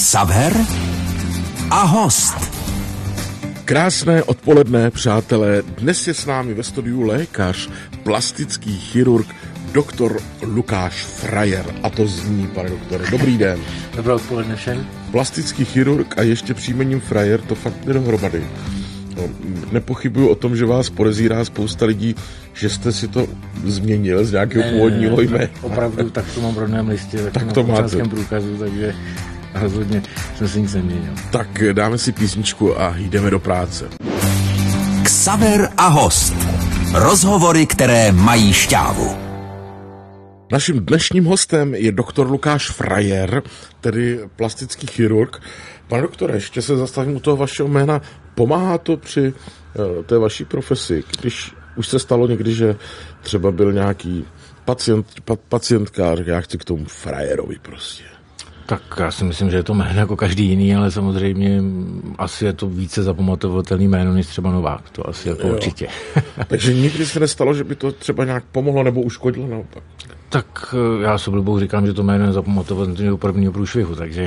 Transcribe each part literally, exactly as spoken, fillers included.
Xaver a host. Krásné odpoledne, přátelé. Dnes je s námi ve studiu lékař, plastický chirurg, doktor Lukáš Frajer. A to zní, pane doktore. Dobrý den. Dobré odpoledne všem. Plastický chirurg a ještě příjmením Frajer, to fakt jde dohromady. No, nepochybuju o tom, že vás podezírá spousta lidí, že jste si to změnil z nějakého původního jména. Opravdu, tak to mám v rodném listě, tak, tak to to mám v máte. občanském průkazu, takže rozhodně jsem si nic neměnil. Tak dáme si písničku a jdeme do práce. Xaver a host. Rozhovory, které mají šťávu. Naším dnešním hostem je doktor Lukáš Frajer, tedy plastický chirurg. Pane doktore, ještě se zastavím u toho vašeho jména. Pomáhá to při uh, té vaší profesi? Když už se stalo někdy, že třeba byl nějaký pacient, pa, pacientka a říká, já chci k tomu Frajerovi prostě. Tak já si myslím, že je to jméno jako každý jiný, ale samozřejmě asi je to více zapamatovatelný jméno než třeba Novák. To asi jako Jo. určitě. Takže nikdy se nestalo, že by to třeba nějak pomohlo nebo uškodilo naopak? Tak já s oblibou říkám, že to jméno je zapamatovatelný do prvního průšvihu, takže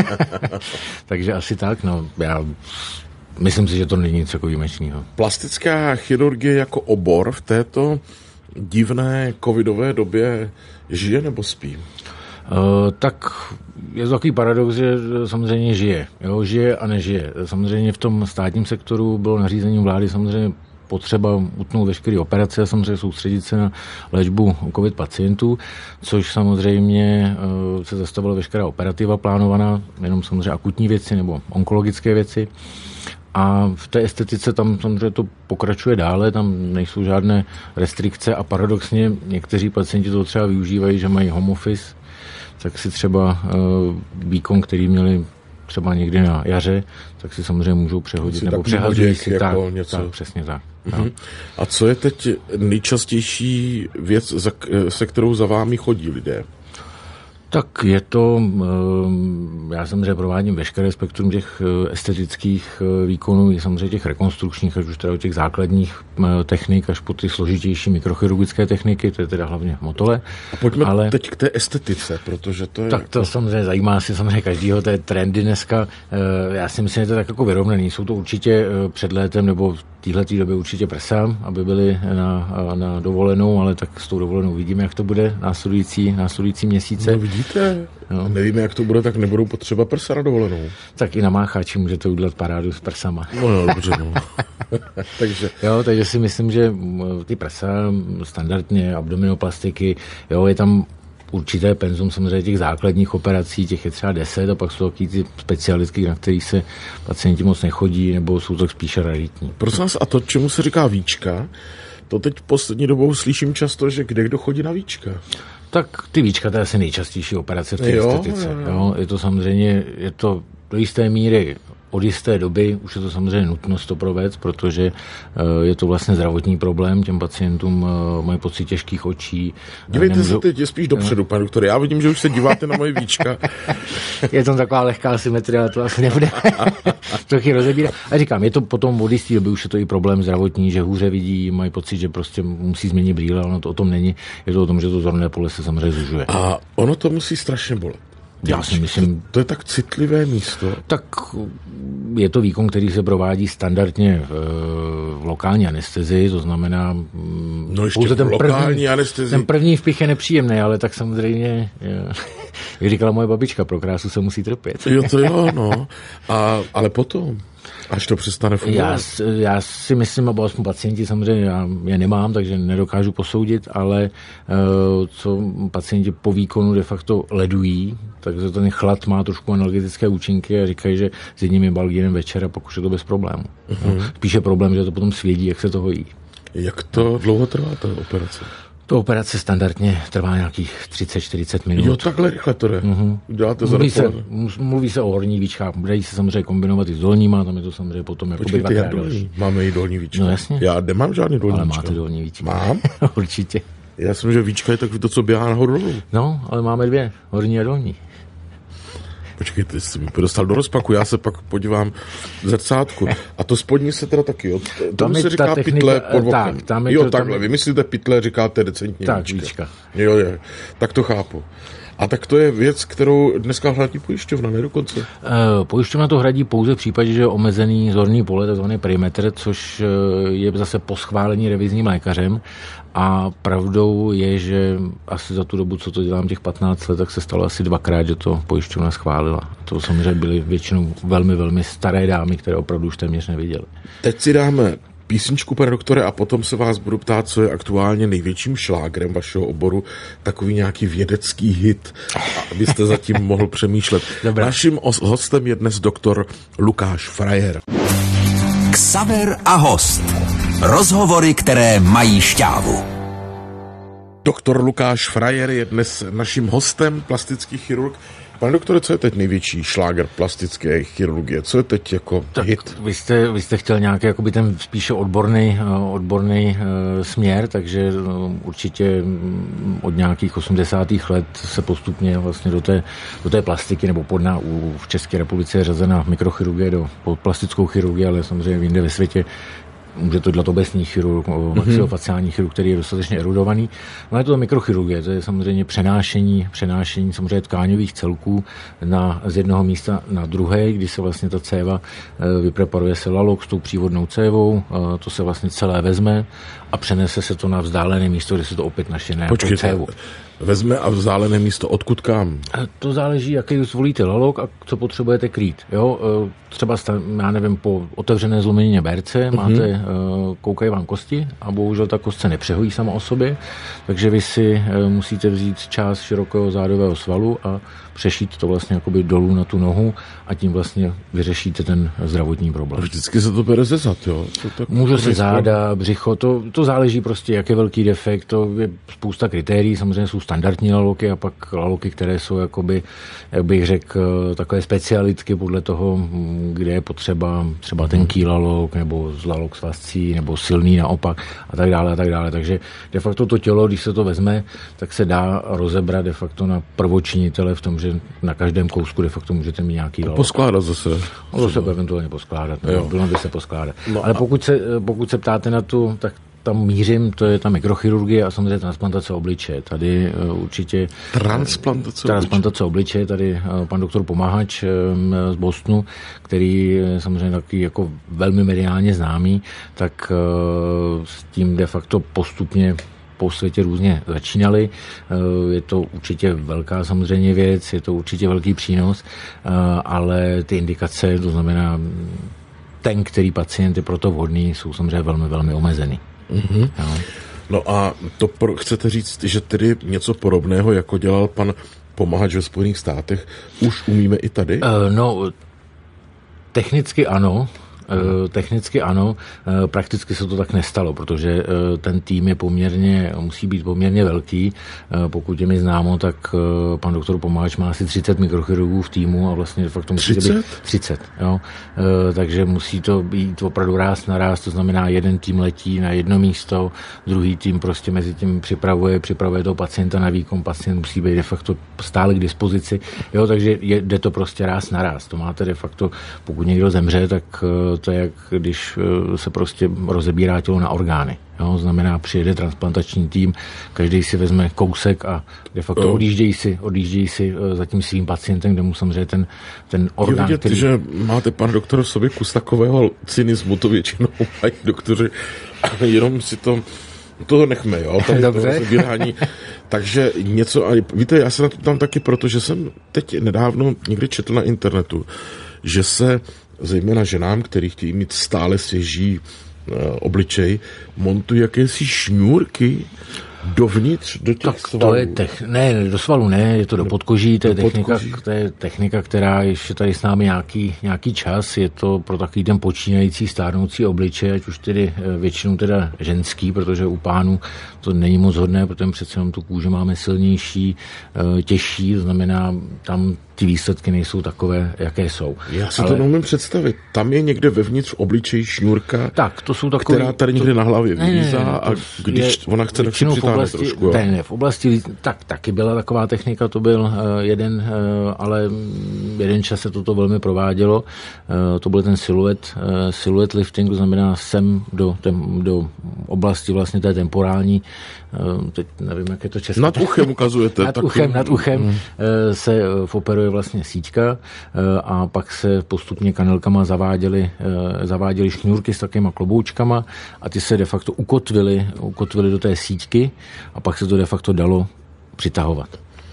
takže asi tak, no. Já myslím si, že to není nic jako výjimečného. Plastická chirurgie jako obor v této divné covidové době žije nebo spí? Uh, tak je to takový paradox, že samozřejmě žije. Jo, žije a nežije. Samozřejmě v tom státním sektoru bylo nařízením vlády samozřejmě potřeba utnout veškeré operace a samozřejmě soustředit se na léčbu covid pacientů, což samozřejmě uh, se zastavila veškerá operativa plánovaná, jenom samozřejmě akutní věci nebo onkologické věci. A v té estetice tam samozřejmě to pokračuje dále, tam nejsou žádné restrikce a paradoxně někteří pacienti to třeba využívají, že mají home office, tak si třeba uh, výkon, který měli třeba někdy na jaře, tak si samozřejmě můžou přehodit, nebo přehazují si jako tak, něco. tak, přesně tak. Uh-huh. A co je teď nejčastější věc, za, se kterou za vámi chodí lidé? Tak je to, já samozřejmě provádím veškeré spektrum těch estetických výkonů, i samozřejmě těch rekonstrukčních, až už teda těch základních technik, až po ty složitější mikrochirurgické techniky, to je teda hlavně motole. A pojďme ale teď k té estetice, protože to je... Tak to samozřejmě zajímá si samozřejmě každýho, to je trendy dneska. Já si myslím, že to je tak jako vyrovnaný. Jsou to určitě před létem nebo v téhletý době určitě prsa, aby byli na, na dovolenou, ale tak s tou dovolenou vidíme, jak to bude následující, následující měsíce. No vidíte, no. Nevíme, jak to bude, tak nebudou potřeba prsa na dovolenou. Tak i na mácháči můžete udělat parádu s prsama. No jo, dobře, no. takže... Jo, takže si myslím, že ty prsa standardně, abdominoplastiky, jo, je tam určité penzum samozřejmě těch základních operací, těch je třeba deset a pak jsou taky ty specialistky, na kterých se pacienti moc nechodí, nebo jsou to spíše raritní. Prosím vás, a to, čemu se říká víčka, to teď poslední dobou slyším často, že kde kdo chodí na víčka. Tak ty víčka, to je asi nejčastější operace v té jo, estetice. jo, jo. Jo, je to samozřejmě, je to do jisté míry od jisté doby, už je to samozřejmě nutnost to provést, protože uh, je to vlastně zdravotní problém, těm pacientům uh, mají pocit těžkých očí. Dívejte nemůžou... se teď spíš dopředu, pane doktore, já vidím, že už se díváte na moje víčka. Je tam taková lehká symetrie, ale to asi nebude trochu rozebírat. A říkám, je to potom od jisté doby, už je to i problém zdravotní, že hůře vidí, mají pocit, že prostě musí změnit brýle, ale ono to o tom není. Je to o tom, že to zorné pole se samozřejmě zužuje. A ono to musí strašně bolet. Já si myslím, to je tak citlivé místo. Tak je to výkon, který se provádí standardně v, v lokální anestezii, to znamená no ještě pouze ten první, anestezii. ten první vpich je nepříjemný, ale tak samozřejmě, jak říkala moje babička, pro krásu se musí trpět. Jo, to jo, no. A, ale potom, až to přestane fungovat. Já, já si myslím, abo aspoň pacienti samozřejmě, já je nemám, takže nedokážu posoudit, ale uh, co pacienti po výkonu de facto ledují, takže ten chlad má trošku analgetické účinky a říkají, že s jedním je balgínem večer a pak už je to bez problému. Uh-huh. No, spíše problém, že to potom svědí, jak se to hojí. Jak to dlouho trvá ta operace? To operace standardně trvá nějakých třicet čtyřicet minut. Jo, takhle rychle to jde. Uh-huh. Děláte za mluví, se, mluví se o horní víčkách, dají se samozřejmě kombinovat i s dolníma, tam je to samozřejmě potom jako by dvakrát další. Máme i dolní víčka. No jasně. Já nemám žádný dolní ale víčka. máte dolní víčka. Mám? Určitě. Já jsem, že víčka je takový to, co běhá nahoru dolů. No, ale máme dvě, horní a dolní. Počkejte, jsi mi dostal do rozpaku, já se pak podívám v zrcátku. A to spodní se teda taky, jo? Tomu se říká technika, pytle pod vokem. Tak, tam je jo, to, takhle, tam... vy myslíte pytle, říkáte decentně tak, víčka. víčka. Jo, je, tak to chápu. A tak to je věc, kterou dneska hradí pojišťovna, ne dokonce? Pojišťovna to hradí pouze v případě, že je omezený zorný pole, takzvaný perimetr, což je zase po schválení revizním lékařem. A pravdou je, že asi za tu dobu, co to dělám, těch patnáct let, tak se stalo asi dvakrát, že to pojišťovna schválila. To samozřejmě byly většinou velmi, velmi staré dámy, které opravdu už téměř neviděly. Teď si dáme písničku, pane doktore, a potom se vás budu ptát, co je aktuálně největším šlágrem vašeho oboru, takový nějaký vědecký hit, abyste zatím mohl přemýšlet. Dobrá. Naším hostem je dnes doktor Lukáš Frajer. Xaver a host. Rozhovory, které mají šťávu. Doktor Lukáš Frajer je dnes naším hostem, plastický chirurg. Pane doktore, co je teď největší šláger plastické chirurgie? Co je teď jako tak hit? Vy jste, vy jste chtěl nějaký jakoby ten spíše odborný, odborný uh, směr, takže uh, určitě od nějakých osmdesátých let se postupně vlastně do té, do té plastiky, nebo podna u, v České republice je řazena mikrochirurgie do plastickou chirurgii, ale samozřejmě jinde ve světě může to dělat obecný chirurg, maxilofaciální chirurg, který je dostatečně erudovaný. No je to mikrochirurgie, to je samozřejmě přenášení, přenášení samozřejmě tkáňových celků na, z jednoho místa na druhé, kdy se vlastně ta céva vypreparuje se lalok s tou přívodnou cévou, to se vlastně celé vezme a přenese se to na vzdálené místo, kde se to opět našine jako cévu. Vezme a vzdálené místo odkud kam? To záleží, jaký zvolíte lalok a co potřebujete krýt. Jo? Třeba, já nevím, po otevřené zlomenině berce máte, mm-hmm. koukají vám kosti a bohužel ta kost se nepřehojí sama o sobě, takže vy si musíte vzít část širokého zádového svalu a přešít to vlastně jakoby dolů na tu nohu a tím vlastně vyřešíte ten zdravotní problém. Vždycky se to bere ze zad, jo? Tak může se záda, břicho, to, to záleží prostě, jak je velký defekt, to je spousta kritérií, samozřejmě jsou standardní laloky a pak laloky, které jsou jakoby, jak bych řekl, takové specialitky podle toho, kde je potřeba třeba tenký lalok, nebo z lalok s vazcí, nebo silný naopak a tak dále a tak dále. Takže de facto to tělo, když se to vezme, tak se dá rozebrat de facto na prvočinitele v tom, že na každém kousku de facto můžete mít nějaký lalok. Poskládat zase. No, zase eventuálně poskládat, bylo by se poskládat. No Ale a... pokud, se, pokud se ptáte na tu, tak tam mířím, to je ta mikrochirurgie a samozřejmě transplantace obličeje. Tady uh, určitě... Transplantace obličeje. Transplantace obličeje, tady uh, pan doktor Pomahač um, z Bostonu, který je samozřejmě taky jako velmi mediálně známý, tak uh, s tím de facto postupně po světě různě začínali. Je to určitě velká samozřejmě věc, je to určitě velký přínos, ale ty indikace, to znamená ten, který pacient je proto vhodný, jsou samozřejmě velmi, velmi omezený. Mm-hmm. No. no a to pro, chcete říct, že tedy něco podobného, jako dělal pan Pomahač ve Spojených státech, už umíme i tady? Uh, no, technicky ano. Technicky ano, prakticky se to tak nestalo, protože ten tým je poměrně, musí být poměrně velký. Pokud je mi známo, tak pan doktor Pomahač má asi třicet mikrochirurgů v týmu a vlastně fakt to musí být třicet. Jo? Takže musí to být opravdu ráz na ráz, to znamená jeden tým letí na jedno místo, druhý tým prostě mezi tím připravuje, připravuje toho pacienta na výkon, pacient musí být de facto stále k dispozici, jo? Takže je, jde to prostě ráz na ráz. To máte de facto, pokud někdo zemře, tak to je jak když se prostě rozebírá tělo na orgány. Jo? Znamená, přijede transplantační tým, každý si vezme kousek a de facto odjíždějí si, odjíždějí si za tím svým pacientem, kde mu samozřejmě ten, ten orgán... Je vidět, který... že máte, pan doktor, v sobě kus takového cynismu, to většinou mají doktoři, jenom si to... To nechme, jo, tady to rozebírání. Takže něco, víte, já se na to tam taky, protože jsem teď nedávno někdy četl na internetu, že se zejména ženám, který chtějí mít stále svěží e, obličej, montují jakési šňůrky dovnitř do těch tak svalů. To je tech, ne, do svalu ne, je to do podkoží, to je, technika, to je technika, která ještě tady s námi nějaký, nějaký čas, je to pro takový ten počínající stárnoucí obličej, ať už tedy většinou teda ženský, protože u pánů to není moc hodné, protože přece jenom tu kůži máme silnější, těžší, to znamená, tam ty výsledky nejsou takové, jaké jsou. Já si Ale... to neumím představit. Tam je někde vevnitř obličeji šňůrka, tak, to jsou takový, která tady někde to... na hlavě vylízá a když je, ona chce, tak si přitáhne trošku. Ne, ne, v oblasti, tak taky byla taková technika, to byl uh, jeden, uh, ale jeden čas se toto velmi provádělo. Uh, to byl ten siluet, uh, siluet lifting, to znamená sem do, tem, do oblasti vlastně té temporální, uh, teď nevím, jak je to české. Nad uchem ukazujete. nad, uchem, nad uchem hmm. uh, se operuje vlastně síťka uh, a pak se postupně kanelkama zaváděly, uh, zaváděly šňůrky s takovýma kloboučkama a ty se de facto ukotvily, ukotvily do té síťky a pak se to de facto dalo přitahovat.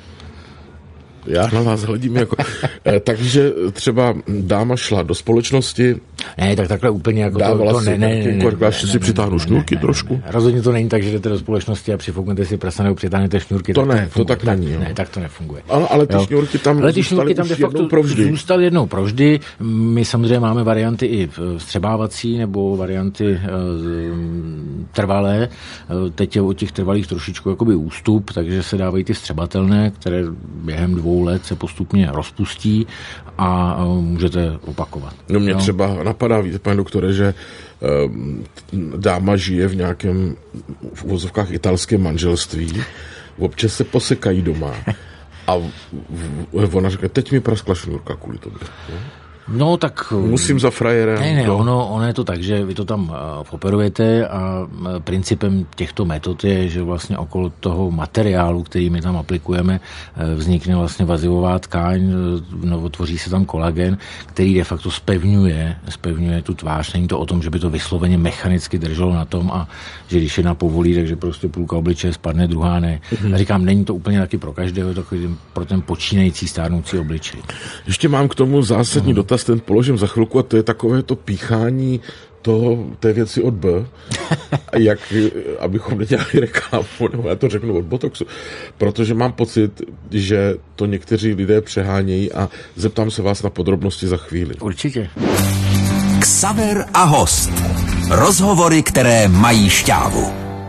Já na vás hledím jako... Takže třeba dáma šla do společnosti... Ne, tak takhle úplně jako dávala to... to si, ne, ne, ne, ne, ne, si ne, přitáhnu šňůrky ne, ne, trošku. Ne, ne, rozhodně to není tak, že jdete do společnosti a přifouknete si prsa nebo přitáhnete šňůrky. To tak ne, to, to tak není. Tak, ne, tak to nefunguje. Ano, ale ty jo. šňůrky tam ale ty šňůrky tam de facto zůstaly jednou provždy. My samozřejmě máme varianty i vstřebávací nebo varianty uh, trvalé. Teď je od těch trvalých trošičku jakoby ústup, takže se dávají ty vstřebatelné, které během dvou let se postupně rozpustí a uh, můžete opakovat. No mě jo? třeba napadá, víte, pane doktore, že uh, dáma žije v nějakém v uvozovkách italském manželství, občas se posekají doma a v, v, ona řekne, teď mi praskla šňůrka kvůli tobě. No? No tak... Musím za frajerem. Ne, ne, ono, ono je to tak, že vy to tam uh, operujete a uh, principem těchto metod je, že vlastně okolo toho materiálu, který my tam aplikujeme, uh, vznikne vlastně vazivová tkáň, uh, no, tvoří se tam kolagen, který de facto spevňuje, spevňuje tu tvář. Není to o tom, že by to vysloveně mechanicky drželo na tom a že když jedna povolí, takže prostě půlka obličeje spadne, druhá ne. Mm-hmm. A říkám, není to úplně taky pro každého, takový pro ten počínající stárnoucí obličej. Ještě mám k tomu zásadní mm-hmm. dotaz, ten položím za chvilku a to je takové to píchání toho, té věci od B, jak, abychom nedělali reklamu, nebo já to řeknu od Botoxu, protože mám pocit, že to někteří lidé přehánějí a zeptám se vás na podrobnosti za chvíli. Určitě. Xaver a host. Rozhovory, které mají šťávu.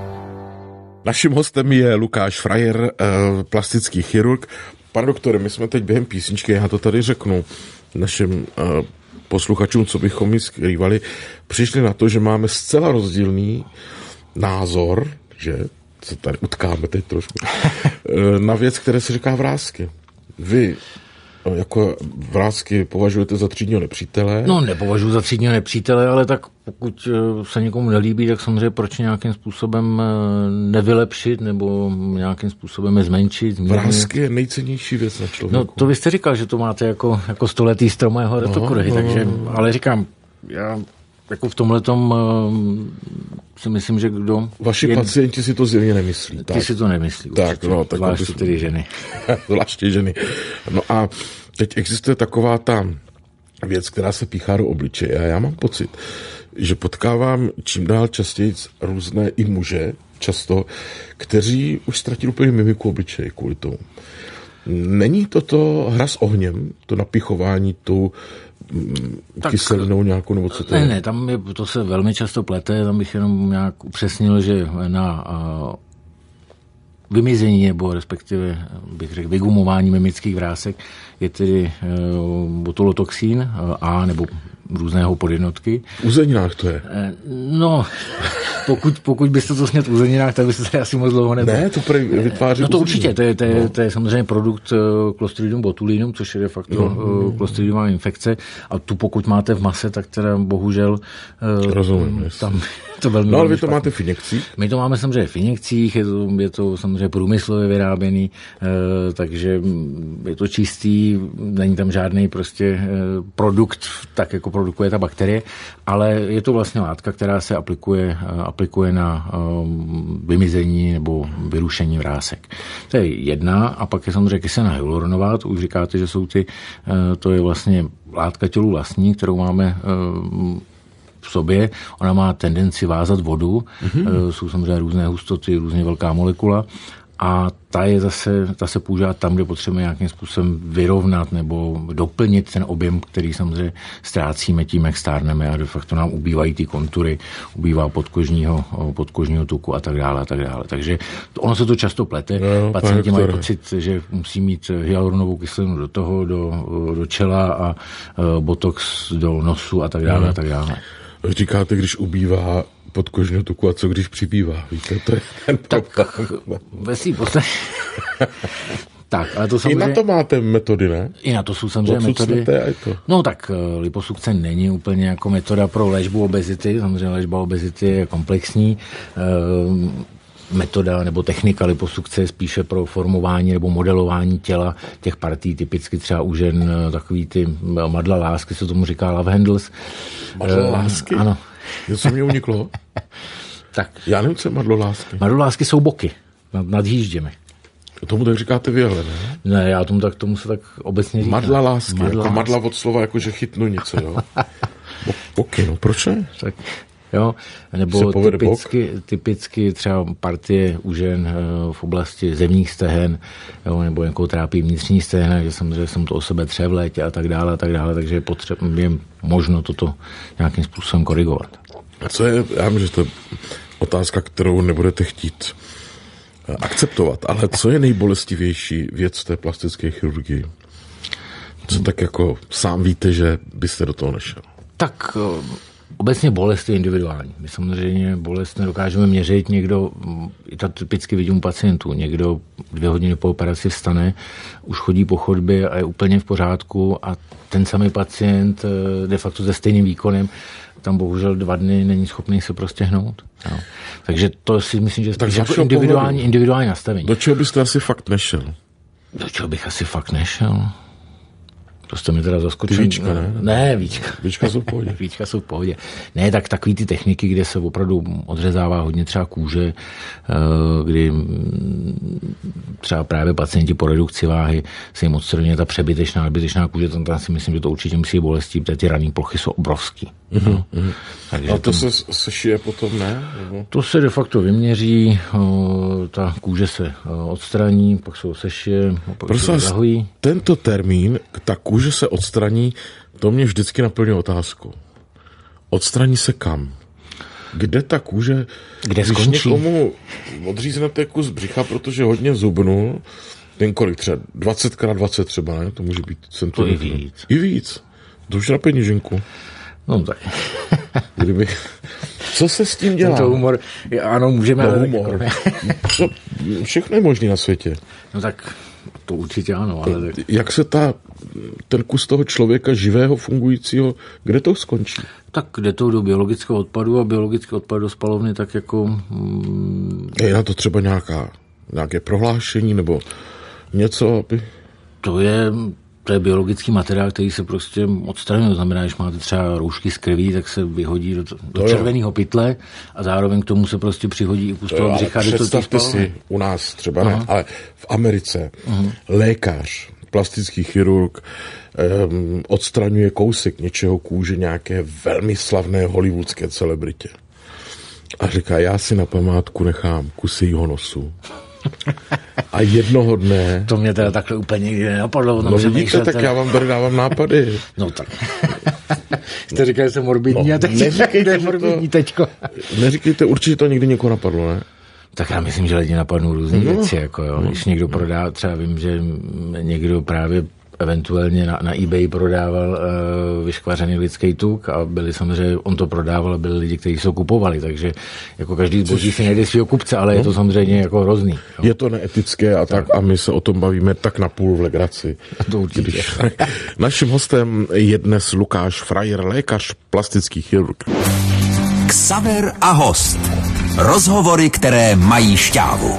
Naším hostem je Lukáš Frajer, plastický chirurg. Pane doktore, my jsme teď během písničky, já to tady řeknu našim uh, posluchačům, co bychom mi skrývali, přišli na to, že máme zcela rozdílný názor, že se tady utkáme teď trošku, na věc, které se říká vrásky. Vy jako vrásky považujete za třídního nepřítele? No, nepovažuji za třídního nepřítele, ale tak pokud se někomu nelíbí, tak samozřejmě proč nějakým způsobem nevylepšit nebo nějakým způsobem je zmenšit. Zmírnit. Vrásky je nejcennější věc na člověku. No, to vy jste říkal, že to máte jako, jako stoletý strom mého retokury, no, takže, no. Ale říkám, já jako v tomhletom si myslím, že kdo... Vaši jen... pacienti si to zjevně nemyslí. Ty tak. si to nemyslí. Tak, no, tak zvláště bys... tedy ženy. Zvláště ženy. No a teď existuje taková ta věc, která se píchá do obličeje a já mám pocit, že potkávám čím dál častěji různé i muže, často, kteří už ztratili úplně mimiku obličeje kvůli tomu. Není toto hra s ohněm, to napichování, tu tak, kyselinou nějakou, nebo co to ne, je? Ne, tam je, to se velmi často plete, tam bych jenom nějak upřesnil, že na uh, vymizení, nebo respektive bych řekl vygumování mimických vrásek je tedy uh, botulotoxín uh, A nebo různého podjednotky. V uzeninách to je? No, pokud, pokud byste to snět v uzeninách, tak byste se asi moc dlouho nebyl. Ne, to vytváří No to uzeniny. určitě, to je, to, je, no. to je samozřejmě produkt uh, Clostridium botulinum, což je de facto no. uh, Clostridiumová infekce a tu pokud máte v mase, tak teda bohužel uh, rozumím, tam to velmi no ale vy špatný. to máte v injekcích? My to máme samozřejmě v injekcích, je to, je to samozřejmě průmyslově vyráběný, uh, takže je to čistý, není tam žádný prostě uh, produkt, tak jako produkuje ta bakterie, ale je to vlastně látka, která se aplikuje, uh, aplikuje na uh, vymizení nebo vyrušení vrásek. To je jedna a pak je samozřejmě kyselina hyaluronová, to už říkáte, že jsou ty, uh, to je vlastně látka tělu vlastní, kterou máme uh, v sobě, ona má tendenci vázat vodu, mm-hmm. jsou samozřejmě různé hustoty, různě velká molekula a ta je zase, ta se používá tam, kde potřebujeme nějakým způsobem vyrovnat nebo doplnit ten objem, který samozřejmě ztrácíme tím, jak stárneme a de facto nám ubývají ty kontury, ubývá podkožního, podkožního tuku a tak dále a tak dále. Takže to, ono se to často plete. No, pacienti mají pocit, že musí mít hyaluronovou kyselinu do toho, do, do čela a botox do nosu a tak dále no. a tak dále. Říkáte, když ubývá podkožního tuku a co když přibývá? Víte, to je ten tak ve svým podstatě. Tak, ale to samozřejmě... I na to máte metody, ne? I na to jsou samozřejmě metody. To. No tak liposukce není úplně jako metoda pro léčbu obezity. Samozřejmě léčba obezity je komplexní. Metoda nebo technika liposukce je spíše pro formování nebo modelování těla těch partí, typicky třeba u žen takový ty madla lásky, se tomu říká love handles. Madla lásky? Ano. Něco mě uniklo? Tak. Já nevím, co je madlo lásky. Madlo lásky jsou boky nad, nad hýžděmi. Tomu tak říkáte vy, ale ne? Ne, já tomu tak, tomu se tak obecně říká. Madla lásky, madla jako lásky. madla od slova, jako že chytnu něco, jo? Boky, no proč ne? Tak, jo, nebo typicky, typicky třeba partie u žen v oblasti zemních stehen, jo, nebo nějakou trápí vnitřní stehna, že samozřejmě jsem to o sebe tře v létě a tak dále, a tak dále, takže je, potřeb, je možno toto nějakým způsobem korigovat. A co je, já myslím, že to je otázka, kterou nebudete chtít akceptovat, ale co je nejbolestivější věc té plastické chirurgii? Co tak jako sám víte, že byste do toho nešel? Tak obecně bolest je individuální. My samozřejmě bolest nedokážeme měřit. Někdo, i to typicky vidím u pacientů, někdo dvě hodiny po operaci vstane, už chodí po chodbě a je úplně v pořádku a ten samý pacient de facto se stejným výkonem tam bohužel dva dny není schopný se prostě hnout. Jo. Takže to si myslím, že je spíš jako individuální, individuální nastavení. Do čeho byste asi fakt nešel? Do čeho bych asi fakt nešel? To jste mi teda zaskočil. Ty víčka, ne? Ne, víčka. Víčka jsou v pohodě. Víčka jsou v pohodě. Ne, tak takový ty techniky, kde se opravdu odřezává hodně třeba kůže, kdy třeba právě pacienti po redukci váhy se jim odstraňuje ta přebytečná, nadbytečná kůže, tam si myslím, že to určitě musí bolestí, protože ty rané plochy jsou obrovský. Mm-hmm. No. Takže a to tam, se, se šije potom, ne? To se de facto vyměří, ta kůže se odstraní, pak se sešije, pak se zahojí. Tento termín, ta kůže se odstraní, to mě vždycky naplňuje otázku. Odstraní se kam? Kde ta kůže, kde když skončí? Někomu odříznete kus břicha, protože hodně zubnul, ten kolik třeba, dvacet krát dvacet třeba, ne? To může být centimetrů. To i víc. I víc. To už na peněženku. No tak. Kdyby... Co se s tím dělá? To humor, ano, můžeme... No, humor. Co, všechno je možné na světě. No tak to určitě ano, ale... Tak... Jak se ta, ten kus toho člověka živého, fungujícího, kde to skončí? Tak jde to do biologického odpadu a biologický odpad do spalovny tak jako... Mm... Je na to třeba nějaká, nějaké prohlášení nebo něco, aby... To je... To je biologický materiál, který se prostě odstraňuje. To znamená, když máte třeba roušky z krví, tak se vyhodí do, do červeného pytle a zároveň k tomu se prostě přihodí i kus toho břicha. Představte si, u nás třeba ne, ale v Americe Aha. lékař, plastický chirurg um, odstraňuje kousek něčeho kůže nějaké velmi slavné hollywoodské celebritě. A říká, já si na památku nechám kus jejího nosu. A jednoho dne... To mě teda takhle úplně nikdy nenapadlo. No vidíte, tak já vám tady dávám nápady. No tak. Jste říkal, že jsem morbidní no, a teď neříkejte, morbidní teďko. Neříkejte, určitě to někdy někoho napadlo, ne? Tak já myslím, že lidi napadnou různé no, věci. Jako jo. Když no, někdo prodá, třeba vím, že někdo právě eventuálně na, na eBay prodával uh, vyškvařený lidský tuk a byli samozřejmě, on to prodával a byli lidi, kteří se ho kupovali, takže jako každý zboží si najde svýho kupce, ale no. je to samozřejmě jako hrozný. Jo. Je to neetické a tak a my se o tom bavíme tak na půl v legraci. To určitě. Když... Naším hostem je dnes Lukáš Frajer, lékař, plastický chirurg. Xaver a host. Rozhovory, které mají šťávu.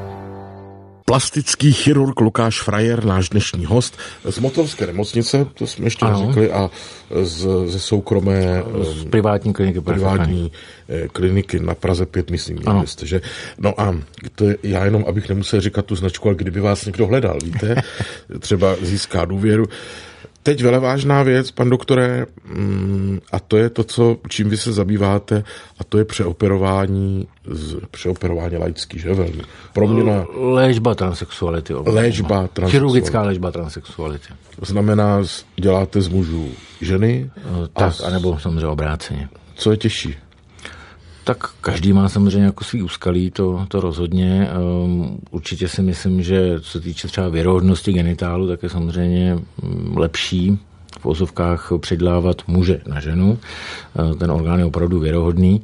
Plastický chirurg Lukáš Frajer, náš dnešní host z Motorské nemocnice, to jsme ještě neřekli, a z, ze soukromé z privátní kliniky, privátní kliniky na Praze pět, myslím, jste, že? No a to je, já jenom, abych nemusel říkat tu značku, ale kdyby vás někdo hledal, víte, třeba získá důvěru. Teď velevážná věc, pan doktore, a to je to, co, čím vy se zabýváte, a to je přeoperování, přeoperování laický, že velmi? Proměna... Léčba transsexuality. Léčba transsexuality. Chirurgická léčba transsexuality. To znamená, děláte z mužů ženy? Tak, a... anebo samozřejmě obráceně. Co je těžší? Tak každý má samozřejmě jako svý úskalí, to, to rozhodně. Um, určitě si myslím, že co se týče třeba věrohodnosti genitálu, tak je samozřejmě lepší v ozovkách předlávat muže na ženu. Uh, ten orgán je opravdu věrohodný.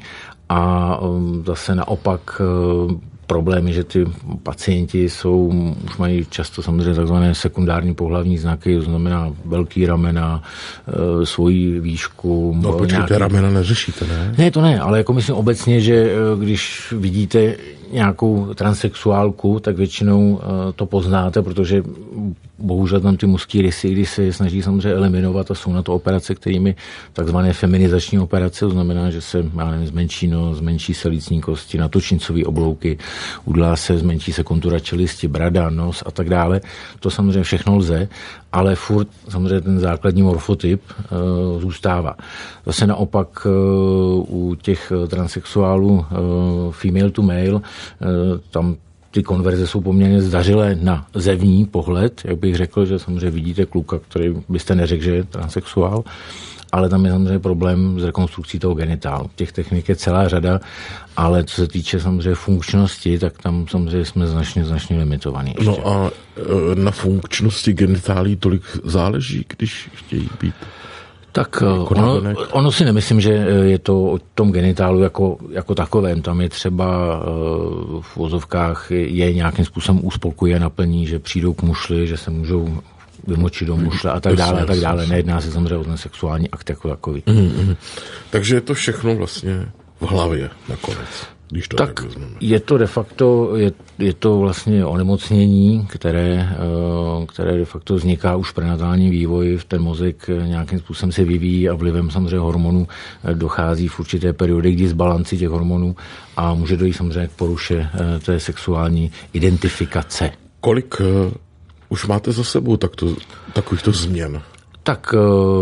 A um, zase naopak uh, problémy, že ty pacienti jsou, už mají často samozřejmě takzvané sekundární pohlavní znaky, to znamená velký ramena, e, svoji výšku. No počkejte, nějaký... ramena neřešíte, ne? Ne, to ne, ale jako myslím obecně, že když vidíte nějakou transsexuálku, tak většinou to poznáte, protože bohužel tam ty mužský rysy, když se snaží samozřejmě eliminovat a jsou na to operace, kterými takzvané feminizační operace, to znamená, že se, já nevím, zmenší nos, zmenší se lícní kosti, natočnicové oblouky, udělá se, zmenší se kontura čelisti, brada, nos a tak dále. To samozřejmě všechno lze, ale furt samozřejmě ten základní morfotyp uh, zůstává. Zase naopak uh, u těch transsexuálů uh, female to male, uh, tam ty konverze jsou poměrně zdařilé na zevní pohled, jak bych řekl, že samozřejmě vidíte kluka, který byste neřekl, že je transsexuál, ale tam je samozřejmě problém s rekonstrukcí toho genitálu. Těch technik je celá řada, ale co se týče samozřejmě funkčnosti, tak tam samozřejmě jsme značně, značně limitovaní. Ještě. No a na funkčnosti genitálí tolik záleží, když chtějí být? Tak ono, ono si nemyslím, že je to o tom genitálu jako, jako takovém. Tam je třeba v vozovkách je nějakým způsobem uspokojí a naplní, že přijdou k mušli, že se můžou vymočit do mušle a tak dále a tak dále. Nejedná se samozřejmě o ten sexuální akt jako takový. Mm-hmm. Takže je to všechno vlastně v hlavě nakonec. Když to tak je to de facto, je, je to vlastně onemocnění, které, které de facto vzniká už v prenatálním vývoji, ten mozek nějakým způsobem se vyvíjí a vlivem samozřejmě hormonů dochází v určité periody k disbalanci těch hormonů a může dojít samozřejmě k poruše té sexuální identifikace. Kolik už máte za sebou takto, takovýchto změn? Tak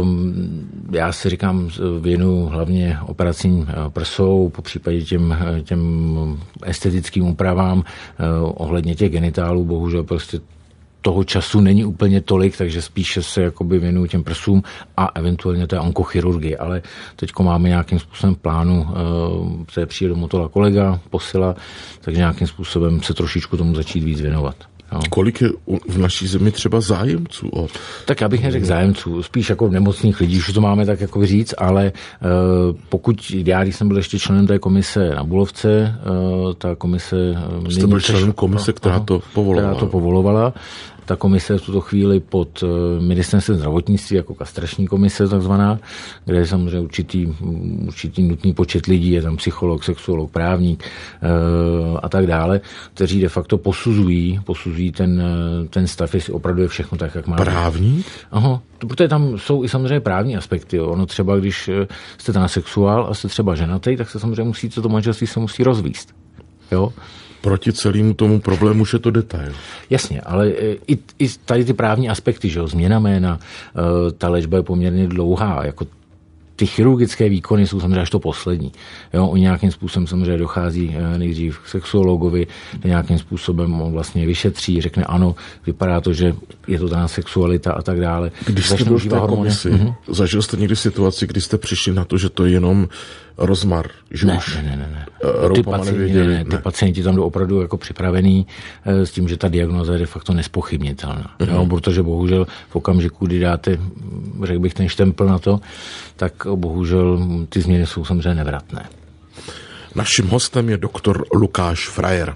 já si říkám, věnu hlavně operacím prsou, po případě těm, těm estetickým úpravám ohledně těch genitálů, bohužel prostě toho času není úplně tolik, takže spíše se jakoby věnuju těm prsům a eventuálně té onkochirurgii, ale teďko máme nějakým způsobem plánu, se přijde do Motola kolega, posila, takže nějakým způsobem se trošičku tomu začít víc věnovat. No. Kolik je v naší zemi třeba zájemců? O... Tak já bych neřekl zájemců, spíš jako nemocných lidí, už to máme tak jako říct, ale uh, pokud já, když jsem byl ještě členem té komise na Bulovce, uh, ta komise... Jste byl členem komise, která to povolovala. Která to povolovala. Ta komise je v tuto chvíli pod ministerstvem zdravotnictví jako kastrační komise takzvaná, kde je samozřejmě určitý, určitý nutný počet lidí, je tam psycholog, sexuolog, právník e, a tak dále, kteří de facto posuzují, posuzují ten, ten stav, jestli opravdu je všechno tak, jak má. Právník? Aha, protože tam jsou i samozřejmě právní aspekty. Jo. Ono třeba, když jste transsexuál a jste třeba ženatý, tak se samozřejmě musíte, to manželství se musí rozvíst. Jo. Proti celému tomu problému už je to detail. Jasně, ale i, i tady ty právní aspekty, že jo, změna jména, ta léčba je poměrně dlouhá, jako ty chirurgické výkony jsou samozřejmě až to poslední. Jo, on nějakým způsobem samozřejmě dochází nejdřív k sexuologovi, nějakým způsobem on vlastně vyšetří, řekne ano, vypadá to, že je to transsexualita a tak dále. Když jste byl v té komisi, mm-hmm. zažil jste někdy situaci, kdy jste přišli na to, že to je jenom rozmar, že ne, už ne, ne, ne. Ty, pacienti, ne, ne, ty pacienti tam jdou opravdu jako připravený s tím, že ta diagnóza je de facto nespochybnitelná. Mm-hmm. Jo, protože bohužel v okamžiku, kdy dáte, řekl bych, ten štempl na to, tak bohužel ty změny jsou samozřejmě nevratné. Naším hostem je doktor Lukáš Frajer.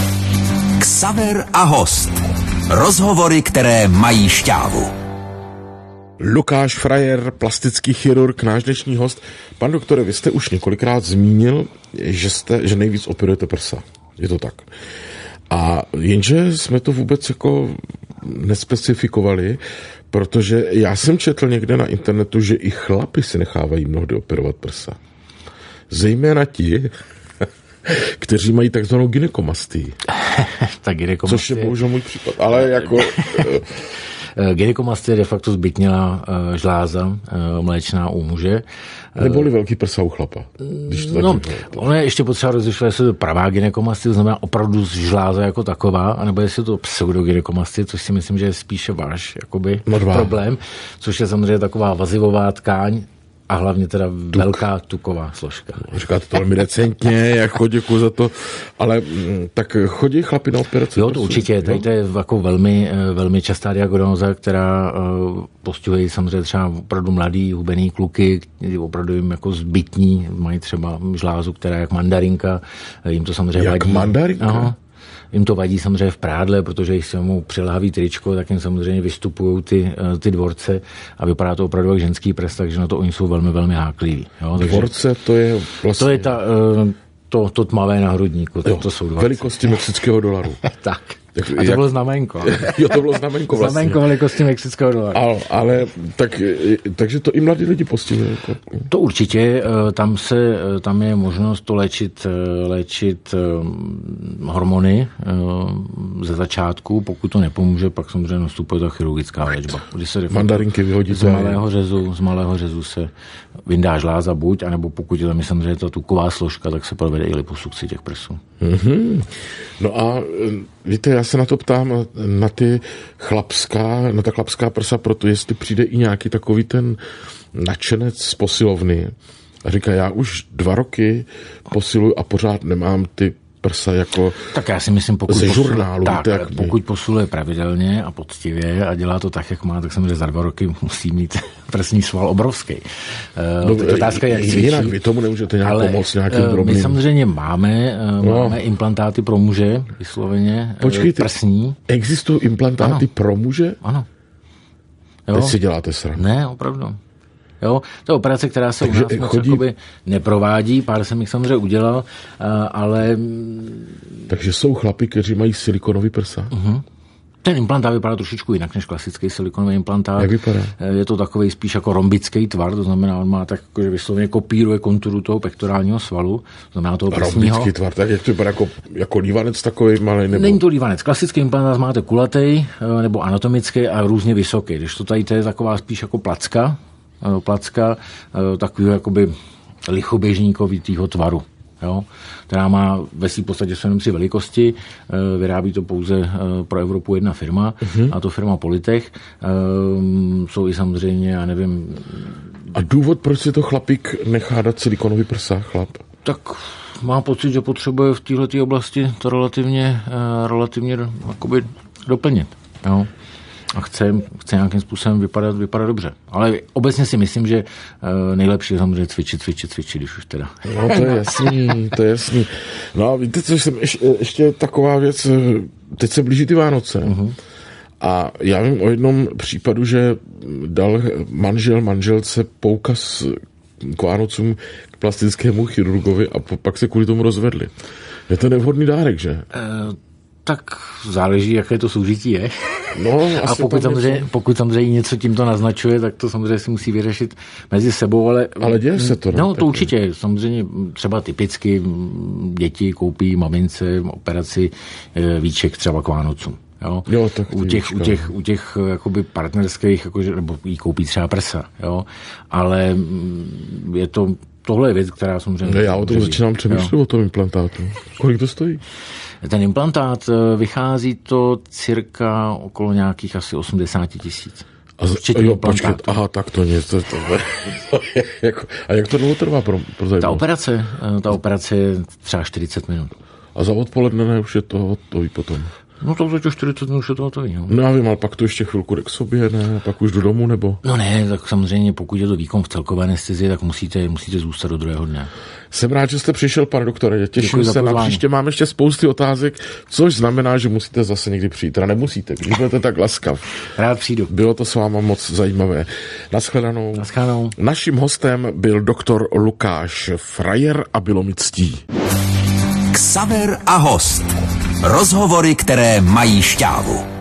Xaver a host. Rozhovory, které mají šťávu. Lukáš Frajer, plastický chirurg, náš dnešní host. Pan doktore, vy jste už několikrát zmínil, že, jste, že nejvíc operujete prsa. Je to tak. A jenže jsme to vůbec jako nespecifikovali, protože já jsem četl někde na internetu, že i chlapi si nechávají mnohdy operovat prsa. Zejména ti, kteří mají takzvanou gynekomastii. Tak gynekomastie. Což je bohužel můj případ. Ale jako... Gynekomastie je de facto zbytnělá žláza mléčná u muže. Neboli velký prsa u chlapa. Když to no, ono je ještě potřeba rozlišovat, jestli to pravá gynekomastie, to znamená opravdu žláza jako taková, anebo jestli to pseudogynekomastie, což si myslím, že je spíše váš jakoby, problém, což je samozřejmě taková vazivová tkáň, a hlavně teda Tuk. velká tuková složka. Říkáte to velmi decentně, jako děkuji za to, ale tak chodí chlapi na operaci? Jo, to určitě, tady to je jako velmi, velmi častá diagnóza, která postihuje samozřejmě třeba opravdu mladý, hubený kluky, opravdu jim jako zbytní, mají třeba žlázu, která je jak mandarinka, jim to samozřejmě jak vadí. Jak mandarinka? Aha. Jim to vadí samozřejmě v prádle, protože když se mu přiláví tričko, tak jim samozřejmě vystupují ty, ty dvorce a vypadá to opravdu jak ženský pres, takže na to oni jsou velmi, velmi hákliví. Jo? Takže dvorce to je vlastně... To je ta, to, to tmavé na hrudníku, jo, to jsou dvorce. Velikosti mexického dolaru. Tak. Tak, a to jak... bylo znamenko. Jo, to bylo znamenko vlastně. Znamenko velikosti mexického dolaru. Ale, ale tak, takže to i mladí lidi postihuje. Jako... To určitě, tam, se, tam je možnost to léčit, léčit hormony ze začátku, pokud to nepomůže, pak samozřejmě nastupuje ta chirurgická léčba. Mandarinky vyhodí z malého řezu, z malého řezu se vyndá žláza buď, anebo pokud je tam je samozřejmě ta tuková složka, tak se provede i liposukci těch prsů. Mm-hmm. No a víte, já se na to ptám, na ty chlapská, na ta chlapská prsa, proto jestli přijde i nějaký takový ten nadšenec z posilovny a říká, já už dva roky posiluju a pořád nemám ty prsa jako tak já si myslím, pokud ze posiluje, žurnálu. Tak, jak pokud posiluje pravidelně a poctivě a dělá to tak, jak má, tak samozřejmě za dva roky musí mít prsní sval obrovský. No, to je otázka, jak cvičí. Jinak vy tomu nemůžete nějak ale pomoct nějakým drobným. My samozřejmě máme, no. máme implantáty pro muže, vysloveně Počkejte, prsní. Existují implantáty ano. pro muže? Ano. Jo? Teď si děláte srandu. Ne, opravdu. Jo, to je operace, která se takže u nás chodí... moc neprovádí, pár jsem jich samozřejmě udělal, ale... Takže jsou chlapi, kteří mají silikonový prsa? Uh-huh. Ten implantát vypadá trošičku jinak než klasický silikonový implantát. Jak vypadá? Je to takový spíš jako rombický tvar, to znamená, on má tak, že vysloveně kopíruje konturu toho pektorálního svalu, to znamená toho prsního. Rombický tvar, tak jak to vypadá jako, jako lívanec takový malý? Nebo... Není to lívanec. Klasický implantát máte kulatý nebo anatomický a různě vysoký, když to tady to je taková spíš jako placka, placka takového jakoby lichoběžníkovitýho tvaru, jo, která má ve své podstatě jsou jenom tři velikosti, vyrábí to pouze pro Evropu jedna firma, uh-huh. a to firma Politech. Jsou i samozřejmě, já nevím... A důvod, proč si to chlapík nechá dát silikonový prsa, chlap? Tak má pocit, že potřebuje v této oblasti to relativně, relativně jakoby doplnit, jo. A chce, chce nějakým způsobem vypadat, vypadat dobře. Ale obecně si myslím, že uh, nejlepší je samozřejmě cvičit, cvičit, cvičit, když už teda. No to je jasný, to je jasný. No a víte, co jsem ještě, ještě taková věc, teď se blíží ty Vánoce. Uh-huh. A já vím o jednom případu, že dal manžel manželce poukaz k Vánocům k plastickému chirurgovi a pak se kvůli tomu rozvedli. Je to nevhodný dárek, že? Uh... Tak záleží, jaké to soužití je. No, a pokud samozřejmě, pokud samozřejmě něco tímto naznačuje, tak to samozřejmě si musí vyřešit mezi sebou, ale... Ale děje se to. No, to určitě. Samozřejmě třeba typicky děti koupí mamince operaci víček třeba k Vánocům. Jo? Jo, tak u těch, u těch, u těch jakoby partnerských, jakože, nebo jí koupí třeba prsa. Jo? Ale je to... Tohle je věc, která samozřejmě... No, já o tom začínám přemýšlet, o tom implantátu. Kolik to stojí? Ten implantát vychází to cirka okolo nějakých asi osmdesát tisíc. A, jo, počkat, aha, tak to nic. To, to, to je, jako, a jak to dlouho trvá pro, pro zajímavé? Ta operace, ta operace je třeba čtyřicet minut. A za odpoledne ne, už je to hotový potom? No to za těch čtyřicet minut už je to hotový. No. no já vím, ale pak to ještě chvilku jde k sobě, ne? Pak už do domu, nebo? No ne, tak samozřejmě pokud je to výkon v celkové anestezii, tak musíte, musíte zůstat do druhého dne. Jsem rád, že jste přišel, pane doktore. Těším se na příště. Mám ještě spousty otázek, což znamená, že musíte zase někdy přijít. Teda nemusíte, když budete tak laskav. Rád přijdu. Bylo to s váma moc zajímavé. Naschledanou. Naschledanou. Naším hostem byl doktor Lukáš Frajer a bylo mi ctí. Xaver a host. Rozhovory, které mají šťávu.